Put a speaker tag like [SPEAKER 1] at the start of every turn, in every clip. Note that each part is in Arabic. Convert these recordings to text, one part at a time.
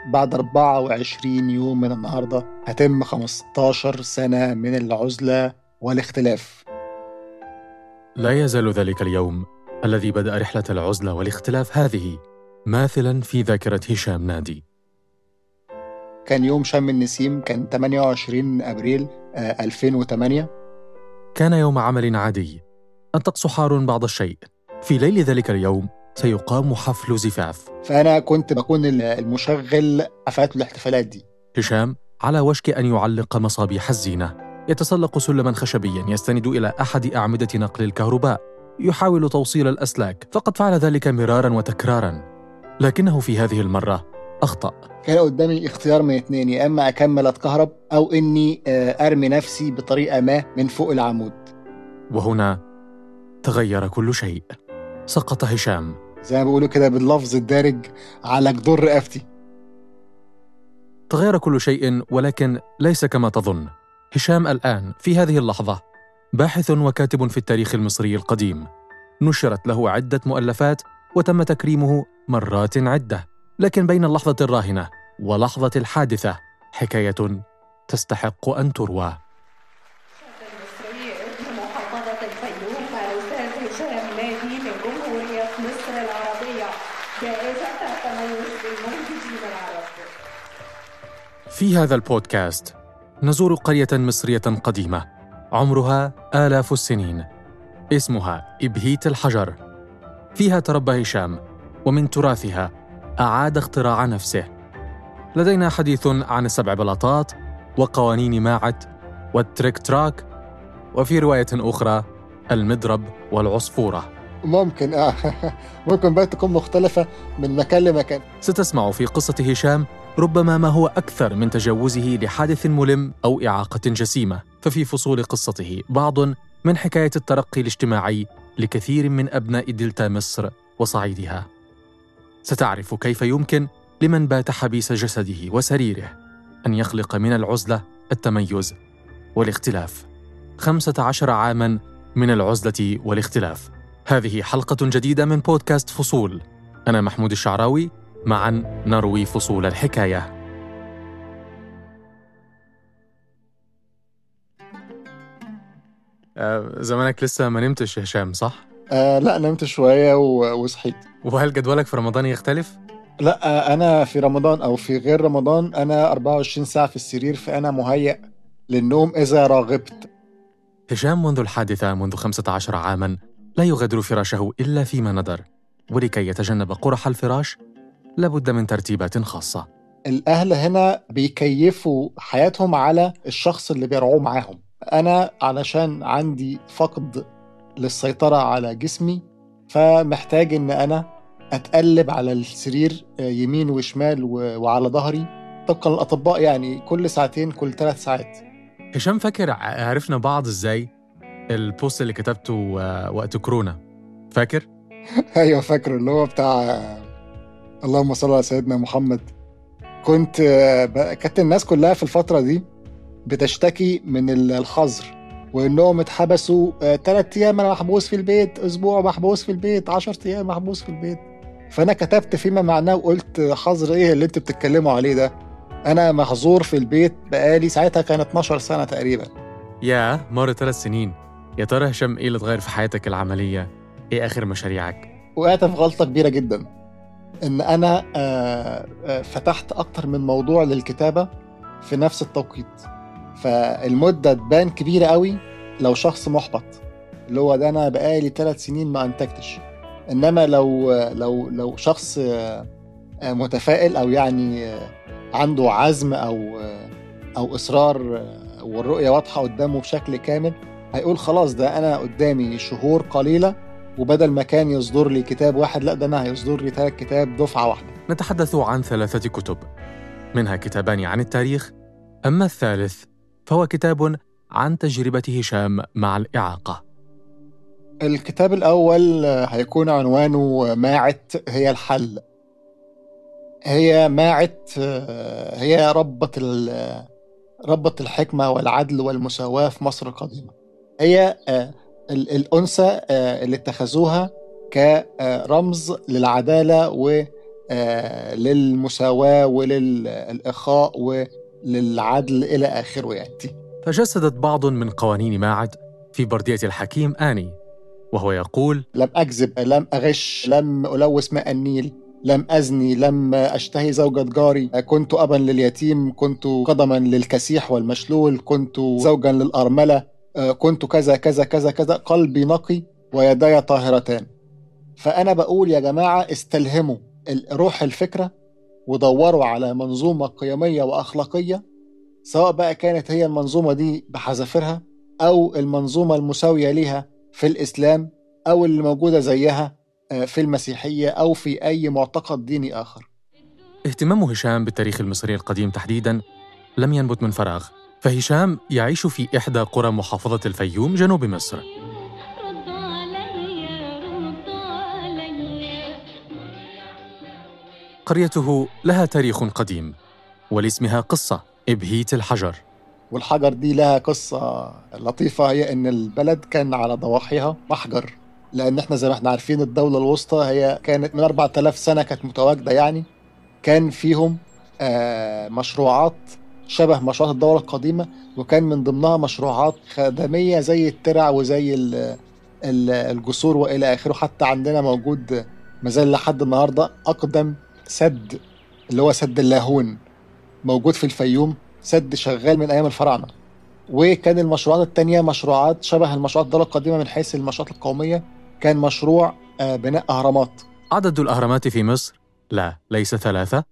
[SPEAKER 1] بعد 24 يوم من النهاردة هتم 15 سنة من العزلة والاختلاف.
[SPEAKER 2] لا يزال ذلك اليوم الذي بدأ رحلة العزلة والاختلاف هذه ماثلاً في ذاكرة هشام نادي.
[SPEAKER 1] كان يوم شم النسيم، كان 28 أبريل 2008.
[SPEAKER 2] كان يوم عمل عادي، الطقس حار بعض الشيء. في ليل ذلك اليوم سيقام حفل زفاف،
[SPEAKER 1] فأنا كنت بكون المشغل حفلات الاحتفالات دي.
[SPEAKER 2] هشام على وشك أن يعلق مصابيح الزينة، يتسلق سلماً خشبياً يستند إلى أحد أعمدة نقل الكهرباء، يحاول توصيل الأسلاك، فقد فعل ذلك مراراً وتكراراً، لكنه في هذه المرة أخطأ.
[SPEAKER 1] كان قدامي اختيار من اتنين، يا إما أكمل أتكهرب أو إني أرمي نفسي بطريقة ما من فوق العمود.
[SPEAKER 2] وهنا تغير كل شيء. سقط هشام
[SPEAKER 1] زي ما بيقولوا كده باللفظ الدارج على جدور رقبتي.
[SPEAKER 2] تغير كل شيء، ولكن ليس كما تظن. هشام الآن في هذه اللحظة باحث وكاتب في التاريخ المصري القديم، نشرت له عدة مؤلفات وتم تكريمه مرات عدة، لكن بين اللحظة الراهنة ولحظة الحادثة حكاية تستحق أن تروى.
[SPEAKER 3] المصري ابن محافظة الفيوم الأستاذ هشام نادي من جمهورية مصر العربية، جائزة التميز للمنتجين العرب.
[SPEAKER 2] في هذا البودكاست نزور قرية مصرية قديمة عمرها آلاف السنين، اسمها إبهيت الحجر. فيها تربى هشام، ومن تراثها أعاد اختراع نفسه. لدينا حديث عن السبع بلاطات وقوانين ماعت والتريك تراك، وفي رواية أخرى المضرب والعصفورة.
[SPEAKER 1] ممكن ممكن بقى تكون مختلفة من مكان لمكان.
[SPEAKER 2] ستسمع في قصة هشام ربما ما هو أكثر من تجاوزه لحادث ملم أو إعاقة جسيمة، ففي فصول قصته بعض من حكاية الترقي الاجتماعي لكثير من أبناء دلتا مصر وصعيدها. ستعرف كيف يمكن لمن بات حبيس جسده وسريره أن يخلق من العزلة التميز والاختلاف. 15 عاماً من العزلة والاختلاف. هذه حلقة جديدة من بودكاست فصول. أنا محمود الشعراوي، معاً نروي فصول الحكاية. زمانك لسه ما نمتش يا هشام، صح؟
[SPEAKER 1] لا، نمت شوية وصحيت.
[SPEAKER 2] وهل جدولك في رمضان يختلف؟
[SPEAKER 1] لا، أنا في رمضان أو في غير رمضان أنا 24 ساعة في السرير، فأنا مهيأ للنوم إذا راغبت.
[SPEAKER 2] هشام منذ الحادثة منذ 15 عاماً لا يغادر فراشه إلا فيما ندر، ولكي يتجنب قرح الفراش لابد من ترتيبات خاصة.
[SPEAKER 1] الأهل هنا بيكيفوا حياتهم على الشخص اللي بيرعوه معاهم. أنا علشان عندي فقد للسيطرة على جسمي، فمحتاج إن أنا أتقلب على السرير يمين وشمال وعلى ظهري طبقا للأطباء، يعني كل ساعتين كل 3 ساعات.
[SPEAKER 2] هشام، فاكر عرفنا بعض إزاي؟ البوست اللي كتبته وقت كورونا، فاكر؟
[SPEAKER 1] أيوة فاكره، اللي هو بتاع اللهم صل على سيدنا محمد. كانت الناس كلها في الفترة دي بتشتكي من الحظر، وإنهم اتحبسوا 3 أيام أنا محبوس في البيت، أسبوع محبوس في البيت، 10 أيام محبوس في البيت. فأنا كتبت فيما معناه وقلت حظر إيه اللي أنتوا بتتكلموا عليه ده؟ أنا محظور في البيت بقالي ساعتها كان 12 سنة تقريبا.
[SPEAKER 2] مر 3 سنين. يا ترى هشام إيه اللي اتغير في حياتك العملية؟ إيه آخر مشاريعك؟
[SPEAKER 1] وقعت في غلطة كبيرة جدا، إن أنا فتحت أكتر من موضوع للكتابة في نفس التوقيت، فالمدة تبان كبيرة قوي لو شخص محبط، اللي هو ده أنا بقالي 3 سنين ما أنتجتش. إنما لو شخص متفائل أو يعني عنده عزم أو إصرار والرؤية واضحة قدامه بشكل كامل، هيقول خلاص ده أنا قدامي شهور قليلة، وبدل ما كان يصدر لي كتاب واحد، لا ده أنا هيصدر لي 3 كتاب دفعة واحدة.
[SPEAKER 2] نتحدث عن 3 كتب، منها كتابان عن التاريخ، أما الثالث فهو كتاب عن تجربة هشام مع الإعاقة.
[SPEAKER 1] الكتاب الأول هيكون عنوانه ماعت هي الحل. هي ماعت هي ربة الحكمة والعدل والمساواة في مصر القديمة. هي الأنثى اللي اتخذوها كرمز للعدالة للمساواة وللإخاء وللعدل إلى آخره يعني.
[SPEAKER 2] فجسدت بعض من قوانين ماعد في بردية الحكيم آني، وهو يقول:
[SPEAKER 1] لم أكذب، لم أغش، لم ألوث ماء النيل، لم أزني، لم أشتهي زوجة جاري، كنت أبا لليتيم، كنت قدما للكسيح والمشلول، كنت زوجا للأرملة، كنت كذا كذا كذا كذا، قلبي نقي ويداي طاهرتان. فأنا بقول يا جماعة استلهموا روح الفكرة ودوروا على منظومة قيمية وأخلاقية، سواء بقى كانت هي المنظومة دي بحذافيرها أو المنظومة المساوية لها في الإسلام أو اللي موجودة زيها في المسيحية أو في أي معتقد ديني آخر.
[SPEAKER 2] اهتمام هشام بالتاريخ المصري القديم تحديداً لم ينبت من فراغ، فهشام يعيش في إحدى قرى محافظة الفيوم جنوب مصر. قريته لها تاريخ قديم ولاسمها قصة إبهيت الحجر.
[SPEAKER 1] والحجر دي لها قصة لطيفة، هي إن البلد كان على ضواحيها محجر، لأن إحنا زي ما إحنا عارفين الدولة الوسطى هي كانت من 4000 سنة كانت متواجدة، يعني كان فيهم مشروعات شبه مشروعات الدولة القديمة، وكان من ضمنها مشروعات خدمية زي الترع وزي الجسور وإلى آخره. حتى عندنا موجود مازال لحد النهاردة أقدم سد اللي هو سد اللاهون موجود في الفيوم، سد شغال من أيام الفراعنة. وكان المشروعات التانية مشروعات شبه المشروعات الدولة القديمة من حيث المشروعات القومية، كان مشروع بناء أهرامات.
[SPEAKER 2] عدد الأهرامات في مصر ليس 3،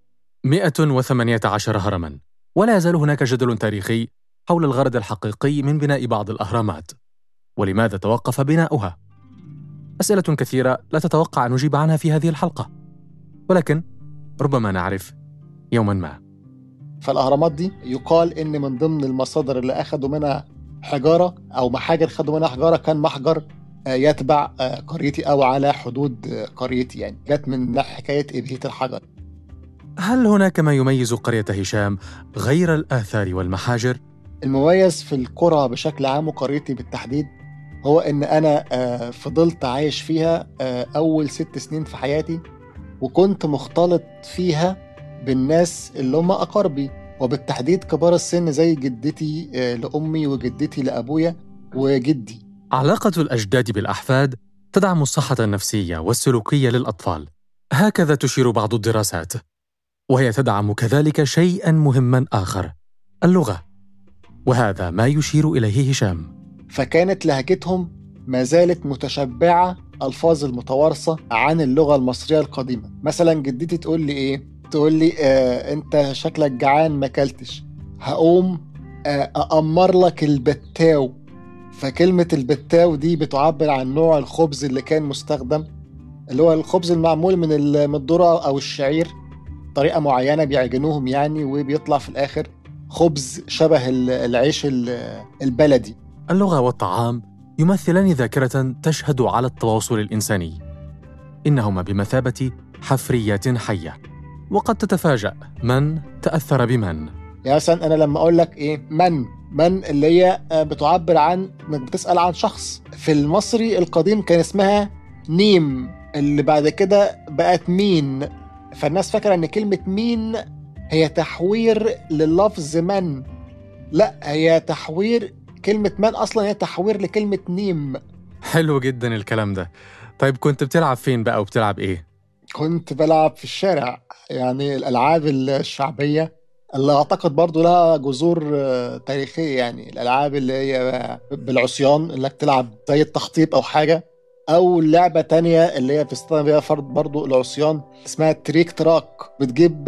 [SPEAKER 2] 118 هرماً، ولا يزال هناك جدل تاريخي حول الغرض الحقيقي من بناء بعض الأهرامات، ولماذا توقف بناؤها. أسئلة كثيرة لا تتوقع أن نجيب عنها في هذه الحلقة، ولكن ربما نعرف يوماً ما.
[SPEAKER 1] فالأهرامات دي يقال إن من ضمن المصادر اللي أخذوا منها حجارة أو محاجر خدوا منها حجارة كان محجر يتبع قريتي أو على حدود قريتي، يعني جت من حكاية إبهيت الحجر.
[SPEAKER 2] هل هناك ما يميز قرية هشام غير الآثار والمحاجر؟
[SPEAKER 1] المميز في القرى بشكل عام وقريتي بالتحديد هو إن أنا فضلت عايش فيها أول 6 سنين في حياتي، وكنت مختلط فيها بالناس اللي هم أقاربي، وبالتحديد كبار السن زي جدتي لأمي وجدتي لأبويا وجدي.
[SPEAKER 2] علاقة الأجداد بالأحفاد تدعم الصحة النفسية والسلوكية للأطفال، هكذا تشير بعض الدراسات، وهي تدعم كذلك شيئاً مهماً آخر، اللغة، وهذا ما يشير إليه هشام.
[SPEAKER 1] فكانت لهجتهم ما زالت متشبعة ألفاظ المتوارثة عن اللغة المصرية القديمة. مثلا جدتي تقول لي إيه؟ تقول لي أنت شكلك جعان ما كلتش، هقوم أأمر لك البتاو. فكلمة البتاو دي بتعبر عن نوع الخبز اللي كان مستخدم، اللي هو الخبز المعمول من الذرة أو الشعير، طريقة معينة بيعجنوهم يعني، وبيطلع في الآخر خبز شبه العيش البلدي.
[SPEAKER 2] اللغة والطعام يمثلان ذاكرة تشهد على التواصل الإنساني، إنهما بمثابة حفريات حية، وقد تتفاجأ من تأثر بمن.
[SPEAKER 1] يعني مثلا أنا لما أقول لك إيه من اللي هي بتعبر عن إنك بتسأل عن شخص. في المصري القديم كان اسمها نيم، اللي بعد كده بقت مين. فالناس فاكرة إن كلمة مين هي تحوير لللفظ من، لا، هي تحوير. كلمة من أصلا هي تحوير لكلمة نيم.
[SPEAKER 2] حلو جدا الكلام ده. طيب كنت بتلعب فين بقى وبتلعب إيه؟
[SPEAKER 1] كنت بلعب في الشارع، يعني الألعاب الشعبية اللي أعتقد برضو لها جذور تاريخية، يعني الألعاب اللي هي بالعصيان، اللي تلعب زي التخطيط أو حاجة، أو لعبة تانية اللي هي بتستخدم فيها فرد برضو العصيان اسمها تريك تراك. بتجيب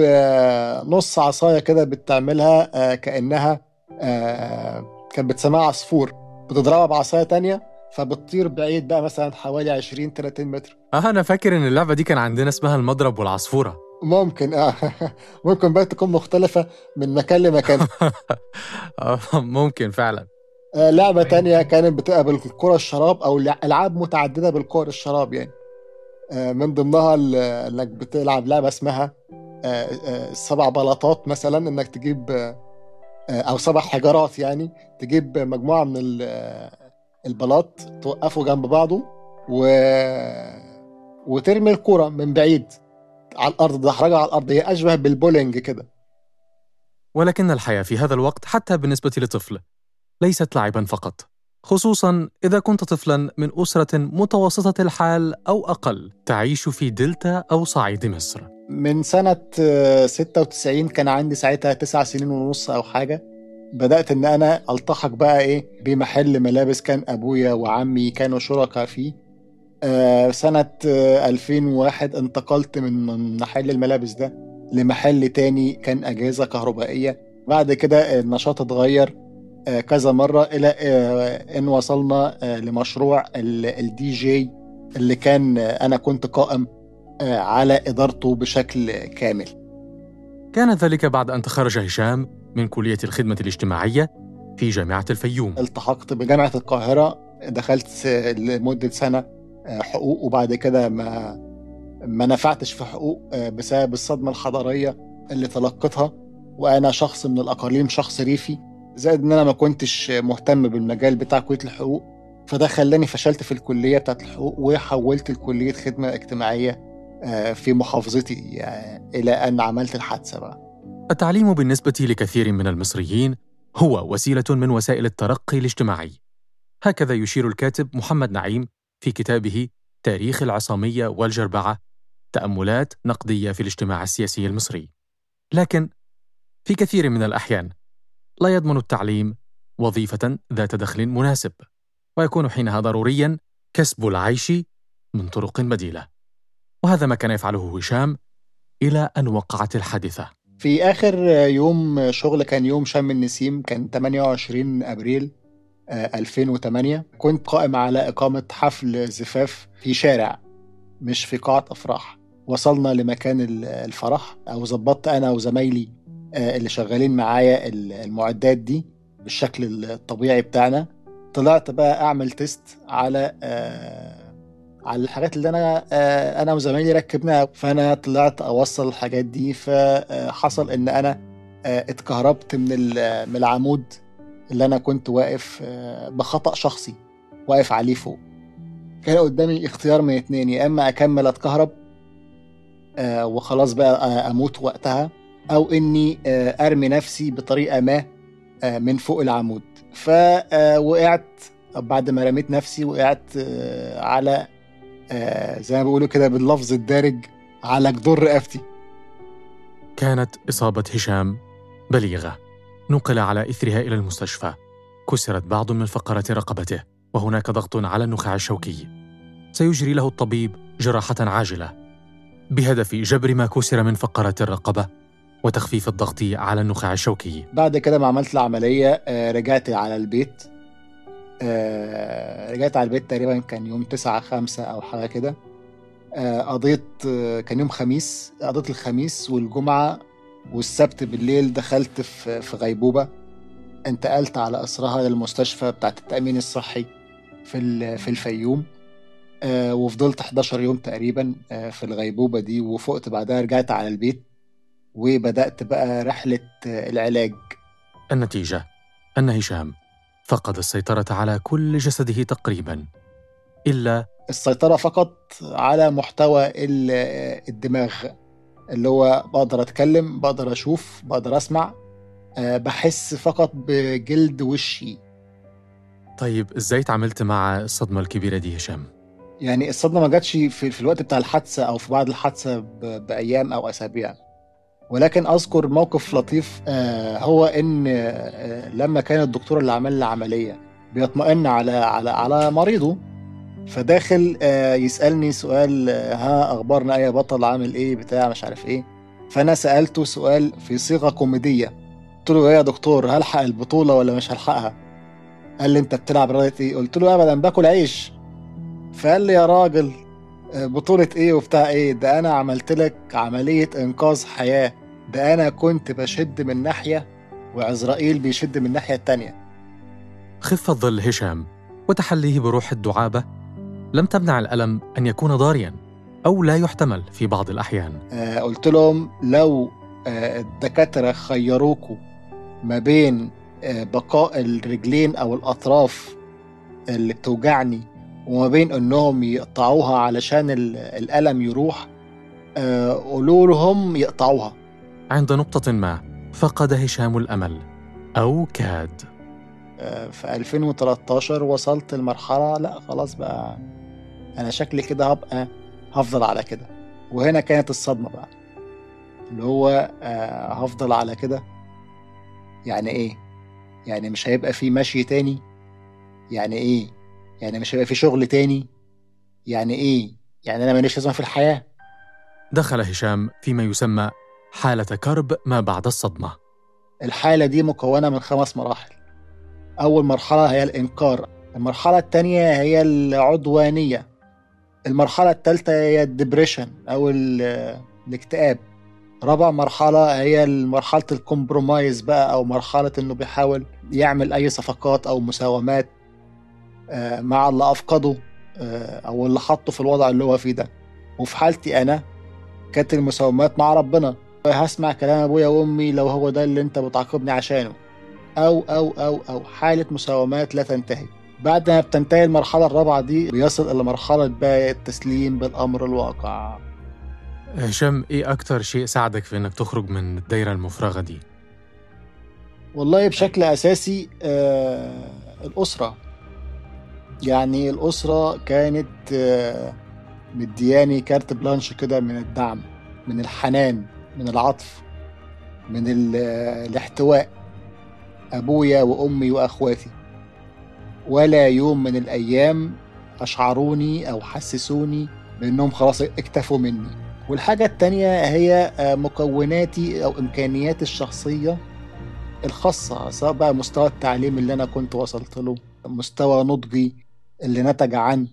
[SPEAKER 1] نص عصاية كده بتعملها كأنها كانت بتسميها عصفور، بتضربها بعصاية تانية فبتطير بعيد بقى مثلا حوالي 20-30 متر.
[SPEAKER 2] أنا فاكر إن اللعبة دي كان عندنا اسمها المضرب والعصفورة.
[SPEAKER 1] ممكن ممكن بقى تكون مختلفة من مكان لمكان.
[SPEAKER 2] ممكن فعلا.
[SPEAKER 1] لعبة تانية كانت بتبقى بالكرة الشراب، أو ألعاب متعددة بالكرة الشراب يعني. من ضمنها إنك بتلعب لعبة اسمها 7 بلاطات مثلا، إنك تجيب أو 7 حجارات، يعني تجيب مجموعة من البلاط توقفه جنب بعضه وترمي الكرة من بعيد، على الأرض، دحرجة على الأرض، هي أشبه بالبولينج كده.
[SPEAKER 2] ولكن الحياة في هذا الوقت حتى بالنسبة لطفل ليست لعبا فقط، خصوصا إذا كنت طفلا من أسرة متوسطة الحال أو أقل تعيش في دلتا أو صعيد مصر.
[SPEAKER 1] من سنة 96 كان عندي ساعتها 9 سنين ونص أو حاجة. بدأت إن أنا ألتحق بقى بمحل ملابس كان أبويا وعمي كانوا شركاء فيه. سنة 2001 انتقلت من محل الملابس ده لمحل تاني كان أجهزة كهربائية. بعد كده النشاط اتغير كذا مرة إلى إن وصلنا لمشروع الدي جي اللي كان أنا كنت قائم على إدارته بشكل كامل.
[SPEAKER 2] كان ذلك بعد أن تخرج هشام من كلية الخدمة الاجتماعية في جامعة الفيوم.
[SPEAKER 1] التحقت بجامعة القاهرة، دخلت لمدة سنة حقوق، وبعد كده ما نفعتش في حقوق بسبب الصدمة الحضارية اللي تلقتها، وأنا شخص من الأقاليم، شخص ريفي، زائد إن أنا ما كنتش مهتم بالمجال بتاع كلية الحقوق، فده خلاني فشلت في الكلية بتاعت الحقوق وحولت لكلية خدمة اجتماعية في محافظتي إلى أن عملت الحادثة بقى.
[SPEAKER 2] التعليم بالنسبة لكثير من المصريين هو وسيلة من وسائل الترقي الاجتماعي، هكذا يشير الكاتب محمد نعيم في كتابه تاريخ العصامية والجربعة، تأملات نقدية في الاجتماع السياسي المصري. لكن في كثير من الأحيان لا يضمن التعليم وظيفة ذات دخل مناسب، ويكون حينها ضرورياً كسب العيش من طرق بديلة، وهذا ما كان يفعله هشام إلى أن وقعت الحادثة.
[SPEAKER 1] في آخر يوم شغل كان يوم شم النسيم، كان 28 أبريل 2008. كنت قائم على إقامة حفل زفاف في شارع مش في قاعة أفراح. وصلنا لمكان الفرح، أو زبطت أنا وزمايلي اللي شغالين معايا المعدات دي بالشكل الطبيعي بتاعنا. طلعت بقى أعمل تيست على الحاجات اللي أنا وزمايلي ركبناها. فأنا طلعت أوصل الحاجات دي، فحصل إن أنا اتكهربت من العمود اللي أنا كنت واقف بخطأ شخصي واقف عليه فوق. كان قدامي اختيار من اتنين، يا إما أكمل أتكهرب وخلاص بقى أموت وقتها، أو إني أرمي نفسي بطريقة ما من فوق العمود. فوقعت. بعد ما رميت نفسي وقعت على زي ما بيقولوا كده باللفظ الدارج على جدور رقبتي.
[SPEAKER 2] كانت إصابة هشام بليغة، نقل على إثرها إلى المستشفى، كسرت بعض من فقرات رقبته، وهناك ضغط على النخاع الشوكي. سيجري له الطبيب جراحة عاجلة بهدف جبر ما كسر من فقرات الرقبة وتخفيف الضغط على النخاع الشوكي.
[SPEAKER 1] بعد كده ما عملت العملية رجعت على البيت. تقريبا كان يوم 9/5 أو حاجة كده. قضيت كان يوم خميس، قضيت الخميس والجمعة والسبت بالليل دخلت في غيبوبة. انتقلت على أسرها للمستشفى بتاعت التأمين الصحي في الفيوم، وفضلت 11 يوم تقريبا في الغيبوبة دي، وفقت بعدها رجعت على البيت وبدأت بقى رحلة العلاج.
[SPEAKER 2] النتيجة أن هشام فقد السيطرة على كل جسده تقريبا، إلا
[SPEAKER 1] السيطرة فقط على محتوى الدماغ، اللي هو بقدر أتكلم، بقدر أشوف، بقدر أسمع، بحس فقط بجلد وشي.
[SPEAKER 2] طيب إزاي تعاملت مع الصدمة الكبيرة دي هشام؟
[SPEAKER 1] يعني الصدمة ما جاتش في الوقت بتاع الحادثة أو في بعد الحادثة بأيام أو أسابيع، ولكن أذكر موقف لطيف. هو إن لما كان الدكتور اللي عمل لي عملية بيطمئن على مريضه، فداخل يسألني سؤال، ها أخبارنا يا بطل، عامل إيه بتاع مش عارف إيه. فأنا سألته سؤال في صيغة كوميدية، قلت له يا دكتور هلحق البطولة ولا مش هلحقها؟ قال لي أنت بتلعب رياضة إيه؟ قلت له أبدا باكل عيش. فقال لي يا راجل بطولة إيه وبتاع إيه، ده أنا عملت لك عملية إنقاذ حياة، ده أنا كنت بشد من ناحية وعزرائيل بيشد من الناحية التانية.
[SPEAKER 2] خفة ظل هشام وتحليه بروح الدعابة لم تمنع الألم أن يكون ضارياً أو لا يحتمل في بعض الأحيان.
[SPEAKER 1] قلت لهم لو الدكاترة خيروكوا ما بين بقاء الرجلين أو الأطراف اللي بتوجعني وما بين أنهم يقطعوها علشان الألم يروح، قولوا لهم يقطعوها.
[SPEAKER 2] عند نقطة ما فقد هشام الأمل أو كاد.
[SPEAKER 1] في 2013 وصلت لمرحلة لا خلاص بقى أنا شكلي كده هفضل على كده. وهنا كانت الصدمة بقى اللي هو هفضل على كده يعني إيه؟ يعني مش هيبقى في مشي تاني؟ يعني إيه؟ يعني مش هيبقى في شغل تاني؟ يعني إيه؟ يعني أنا ماليش لازمة في الحياة؟
[SPEAKER 2] دخل هشام فيما يسمى حالة كرب ما بعد الصدمة.
[SPEAKER 1] الحالة دي مكونة من 5 مراحل. أول مرحلة هي الإنكار، المرحلة التانية هي العدوانية، المرحلة الثالثة هي الدبريشن أو الاكتئاب، رابع مرحلة هي مرحلة الكومبرومايز بقى أو مرحلة إنه بيحاول يعمل أي صفقات أو مساومات مع اللي أفقده أو اللي حطه في الوضع اللي هو فيه ده. وفي حالتي أنا كانت المساومات مع ربنا، هسمع كلام أبويا وأمي لو هو ده اللي أنت بتعاقبني عشانه، أو حالة مساومات لا تنتهي. بعد ما بتنتهي المرحلة الرابعة دي بيصل إلى مرحلة بقى التسليم بالأمر الواقع.
[SPEAKER 2] هشام، إيه أكتر شيء ساعدك في إنك تخرج من الدايرة المفرغة دي؟
[SPEAKER 1] والله بشكل أساسي الأسرة. يعني الأسرة كانت مدياني كارت بلانش كده من الدعم، من الحنان، من العطف، من الاحتواء. أبويا وأمي وأخواتي ولا يوم من الأيام أشعروني أو حسسوني بأنهم خلاص اكتفوا مني. والحاجة التانية هي مكوناتي أو إمكانياتي الشخصية الخاصة، سواء بقى مستوى التعليم اللي أنا كنت وصلت له، مستوى نضجي اللي نتج عن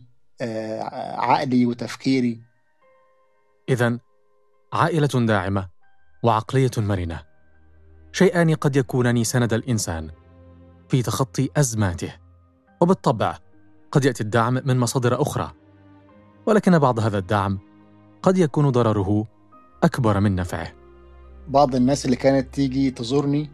[SPEAKER 1] عقلي وتفكيري.
[SPEAKER 2] إذن عائلة داعمة وعقلية مرنة شيئان قد يكونان سند الإنسان في تخطي أزماته. وبالطبع قد يأتي الدعم من مصادر أخرى، ولكن بعض هذا الدعم قد يكون ضرره أكبر من نفعه.
[SPEAKER 1] بعض الناس اللي كانت تيجي تزورني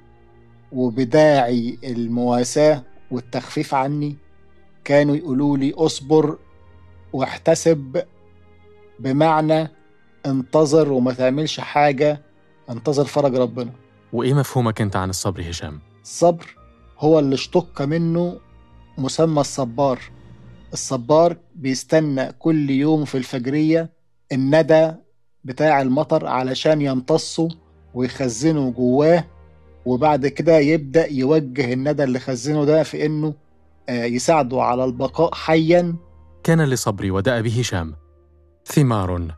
[SPEAKER 1] وبداعي المواساة والتخفيف عني كانوا يقولوا لي أصبر واحتسب، بمعنى انتظر وما تعملش حاجة، انتظر فرج ربنا.
[SPEAKER 2] وإيه مفهومك أنت عن الصبر هشام؟
[SPEAKER 1] الصبر هو اللي اشتق منه مسمى الصبار. الصبار بيستنى كل يوم في الفجرية الندى بتاع المطر علشان يمتصه ويخزنه جواه، وبعد كده يبدأ يوجه الندى اللي خزنه ده في إنه يساعده على البقاء حياً.
[SPEAKER 2] كان لصبري ودأب هشام ثمار.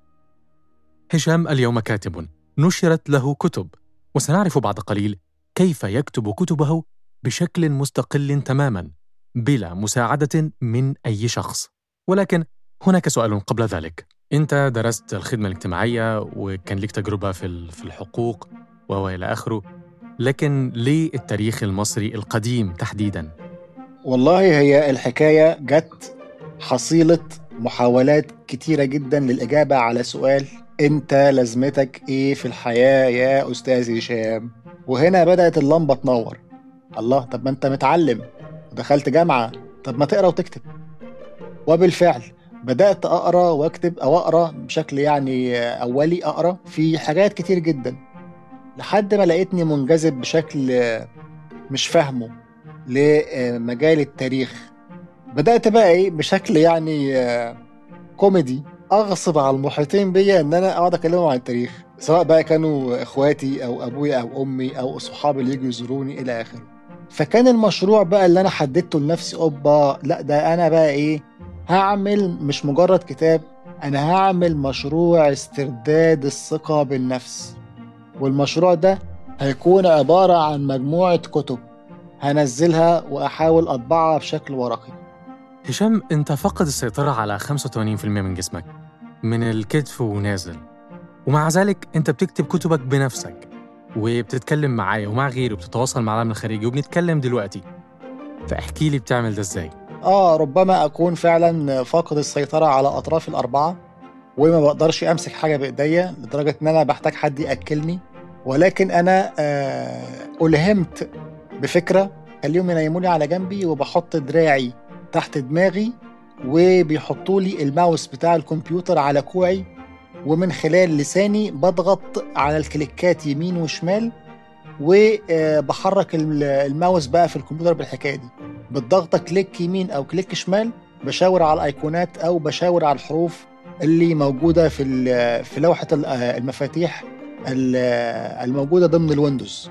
[SPEAKER 2] هشام اليوم كاتب، نشرت له كتب، وسنعرف بعد قليل كيف يكتب كتبه بشكل مستقل تماماً بلا مساعدة من أي شخص. ولكن هناك سؤال قبل ذلك. أنت درست الخدمة الاجتماعية وكان لك تجربة في الحقوق وإلى آخره، لكن ليه التاريخ المصري القديم تحديداً؟
[SPEAKER 1] والله هي الحكاية جت حصيلة محاولات كتيرة جدا للإجابة على سؤال أنت لازمتك إيه في الحياة يا أستاذ هشام؟ وهنا بدأت اللمبة تنور. الله، طب ما أنت متعلم ودخلت جامعة، طب ما تقرأ وتكتب. وبالفعل بدأت أقرأ وأكتب، أو أقرأ بشكل يعني أولي، أقرأ في حاجات كتير جدا لحد ما لقيتني منجذب بشكل مش فاهمه لمجال التاريخ. بدأت بقى إيه بشكل يعني كوميدي أغصب على المحيطين بيا إن أنا أقعد أكلمهم عن التاريخ، سواء بقى كانوا إخواتي أو أبويا أو أمي أو صحابي اللي يجوا يزوروني إلى آخره. فكان المشروع بقى اللي أنا حددته لنفسي لا ده أنا بقى إيه هعمل مش مجرد كتاب، أنا هعمل مشروع استرداد الثقة بالنفس. والمشروع ده هيكون عبارة عن مجموعة كتب هنزلها وأحاول أطبعها بشكل ورقي.
[SPEAKER 2] هشام، أنت فقد السيطرة على 85% من جسمك من الكتف ونازل، ومع ذلك أنت بتكتب كتبك بنفسك وبتتكلم معايا ومع غيري وبتتواصل مع العالم الخارجي وبنتكلم دلوقتي. فاحكي لي بتعمل ده إزاي؟
[SPEAKER 1] ربما أكون فعلا فاقد السيطرة على أطراف الأربعة وما بقدرش أمسك حاجة بإيديا لدرجة إن أنا بحتاج حد يأكلني. ولكن أنا ألهمت بفكرة، خليهم ينيموني على جنبي وبحط دراعي تحت دماغي وبيحطوا لي الماوس بتاع الكمبيوتر على كوعي ومن خلال لساني بضغط على الكليكات يمين وشمال، وبحرك الماوس بقى في الكمبيوتر بالحكاية دي. بالضغطة كليك يمين أو كليك شمال بشاور على الأيقونات أو بشاور على الحروف اللي موجودة في لوحة المفاتيح الموجودة ضمن الويندوز.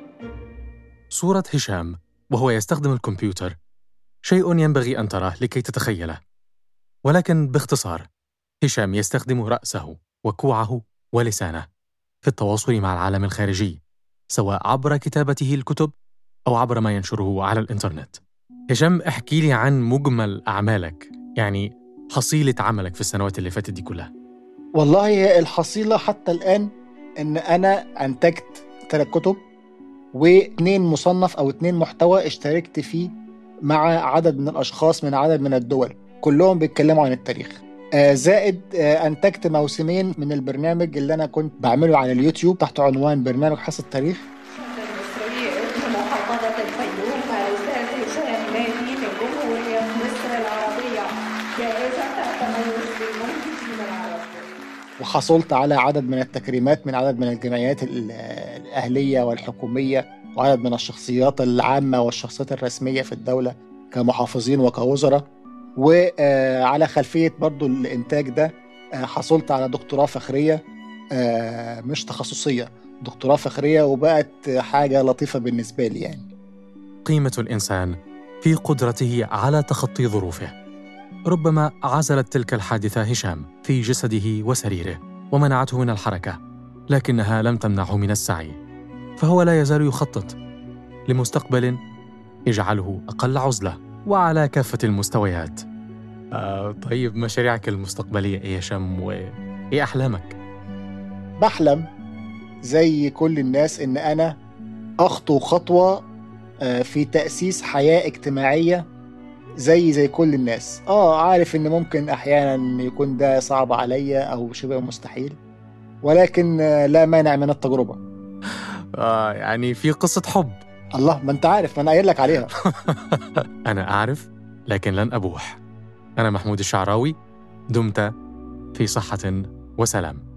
[SPEAKER 2] صورة هشام وهو يستخدم الكمبيوتر شيء ينبغي أن تراه لكي تتخيله، ولكن باختصار هشام يستخدم رأسه وكوعه ولسانه في التواصل مع العالم الخارجي، سواء عبر كتابته الكتب أو عبر ما ينشره على الإنترنت. هشام، احكي لي عن مجمل أعمالك، يعني حصيلة عملك في السنوات اللي فاتت دي كلها.
[SPEAKER 1] والله الحصيلة حتى الآن إن أنا أنتجت 3 كتب و2 مصنف أو 2 محتوى اشتركت فيه مع عدد من الأشخاص من عدد من الدول، كلهم بيتكلموا عن التاريخ. زائد أنتجت موسمين من البرنامج اللي أنا كنت بعمله على اليوتيوب تحت عنوان برنامج حصة التاريخ.
[SPEAKER 3] المصري ابن محافظة الفيوم الأستاذ هشام نادي من جمهورية مصر العربية جائزة التميز للمنتجين العرب.
[SPEAKER 1] وحصلت على عدد من التكريمات من عدد من الجمعيات الأهلية والحكومية وعدد من الشخصيات العامة والشخصيات الرسمية في الدولة كمحافظين وكوزراء. وعلى خلفية برضو الإنتاج ده حصلت على دكتوراه فخرية، مش تخصصية، دكتوراه فخرية، وبقت حاجة لطيفة بالنسبة لي. يعني
[SPEAKER 2] قيمة الإنسان في قدرته على تخطي ظروفه. ربما عزلت تلك الحادثة هشام في جسده وسريره ومنعته من الحركة، لكنها لم تمنعه من السعي، فهو لا يزال يخطط لمستقبل يجعله أقل عزلة وعلى كافة المستويات. طيب، مشاريعك المستقبلية إيه يا هشام، وإيه أحلامك؟
[SPEAKER 1] بحلم زي كل الناس إن أنا أخطو خطوة في تأسيس حياة اجتماعية زي كل الناس. عارف إن ممكن أحيانا يكون ده صعب عليا أو شبه مستحيل، ولكن لا مانع من التجربة.
[SPEAKER 2] يعني في قصة حب.
[SPEAKER 1] الله، ما أنت عارف، ما أنا قايل لك عليها.
[SPEAKER 2] أنا أعرف لكن لن أبوح. أنا محمود الشعراوي، دمت في صحة وسلام.